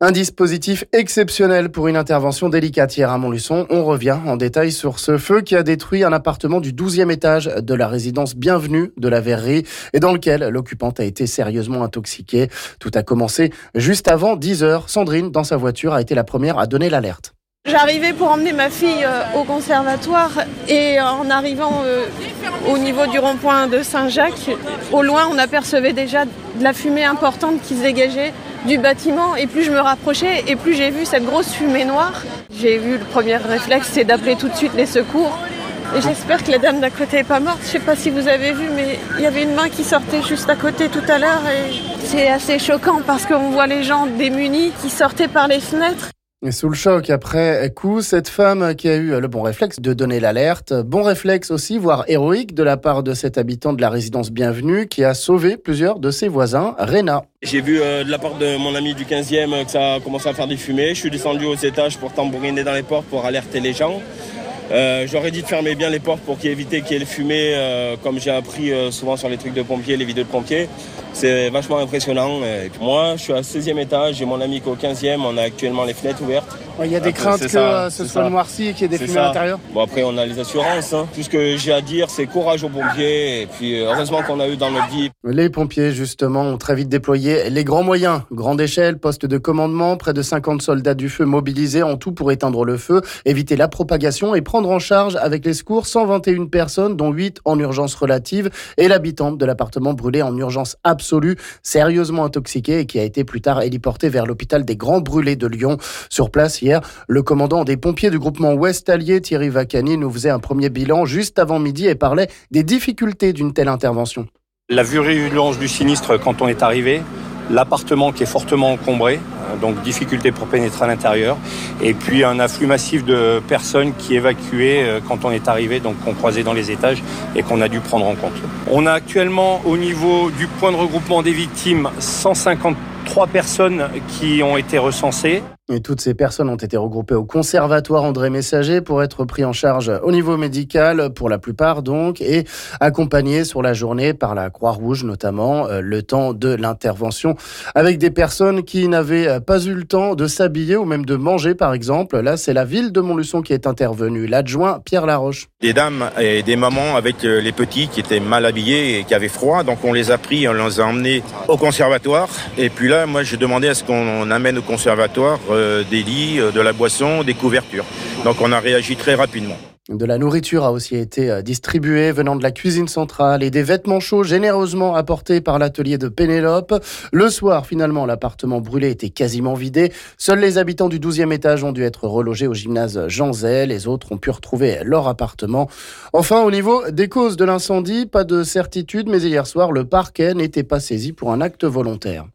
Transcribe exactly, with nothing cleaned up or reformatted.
Un dispositif exceptionnel pour une intervention délicate hier à Montluçon. On revient en détail sur ce feu qui a détruit un appartement du douzième étage de la résidence Bienvenue de la Verrerie et dans lequel l'occupante a été sérieusement intoxiquée. Tout a commencé juste avant dix heures. Sandrine, dans sa voiture, a été la première à donner l'alerte. J'arrivais pour emmener ma fille euh, au conservatoire et en arrivant euh, au niveau du rond-point de Saint-Jacques, au loin on apercevait déjà de la fumée importante qui se dégageait du bâtiment et plus je me rapprochais et plus j'ai vu cette grosse fumée noire. J'ai vu le premier réflexe, c'est d'appeler tout de suite les secours et j'espère que la dame d'à côté n'est pas morte. Je ne sais pas si vous avez vu mais il y avait une main qui sortait juste à côté tout à l'heure et c'est assez choquant parce qu'on voit les gens démunis qui sortaient par les fenêtres. Et sous le choc après coup, cette femme qui a eu le bon réflexe de donner l'alerte, bon réflexe aussi, voire héroïque, de la part de cet habitant de la résidence Bienvenue qui a sauvé plusieurs de ses voisins. Réna. J'ai vu euh, de la part de mon ami du quinzième que ça a commencé à faire des fumées. Je suis descendu aux étages pour tambouriner dans les portes pour alerter les gens. Euh, j'aurais dit de fermer bien les portes pour éviter qu'il y ait le fumée, euh, comme j'ai appris euh, souvent sur les trucs de pompiers, les vidéos de pompiers. C'est vachement impressionnant. Et puis moi, je suis à seizième étage, j'ai mon ami qui est au quinzième, on a actuellement les fenêtres ouvertes. Il y a des après, craintes que ça, ce soit ça. noirci et qu'il y ait des fumées à l'intérieur. Bon, après, on a les assurances. Hein. Tout ce que j'ai à dire, c'est courage aux pompiers. Et puis, heureusement qu'on a eu dans notre vie. Les pompiers, justement, ont très vite déployé les grands moyens. Grande échelle, poste de commandement, près de cinquante soldats du feu mobilisés en tout pour éteindre le feu, éviter la propagation et prendre en charge avec les secours cent vingt et une personnes, dont huit en urgence relative, et l'habitante de l'appartement brûlé en urgence absolue, sérieusement intoxiqué et qui a été plus tard héliporté vers l'hôpital des Grands Brûlés de Lyon. Sur place, hier, le commandant des pompiers du groupement Ouest Allier, Thierry Vacani, nous faisait un premier bilan juste avant midi et parlait des difficultés d'une telle intervention. La virulence du sinistre quand on est arrivé, l'appartement qui est fortement encombré, donc difficulté pour pénétrer à l'intérieur, et puis un afflux massif de personnes qui évacuaient quand on est arrivé, donc qu'on croisait dans les étages et qu'on a dû prendre en compte. On a actuellement au niveau du point de regroupement des victimes cent cinquante-trois personnes qui ont été recensées. Et toutes ces personnes ont été regroupées au conservatoire André Messager pour être pris en charge au niveau médical, pour la plupart donc, et accompagnées sur la journée par la Croix-Rouge notamment, euh, le temps de l'intervention, avec des personnes qui n'avaient pas eu le temps de s'habiller ou même de manger par exemple. Là, c'est la ville de Montluçon qui est intervenue. L'adjoint Pierre Laroche. Des dames et des mamans avec les petits qui étaient mal habillés et qui avaient froid, donc on les a pris, on les a emmenés au conservatoire. Et puis là, moi, j'ai demandé à ce qu'on amène au conservatoire euh, des lits, de la boisson, des couvertures. Donc on a réagi très rapidement. De la nourriture a aussi été distribuée venant de la cuisine centrale et des vêtements chauds généreusement apportés par l'atelier de Pénélope. Le soir, finalement, l'appartement brûlé était quasiment vidé. Seuls les habitants du douzième étage ont dû être relogés au gymnase Jean Zay. Les autres ont pu retrouver leur appartement. Enfin, au niveau des causes de l'incendie, pas de certitude, mais hier soir, le parquet n'était pas saisi pour un acte volontaire.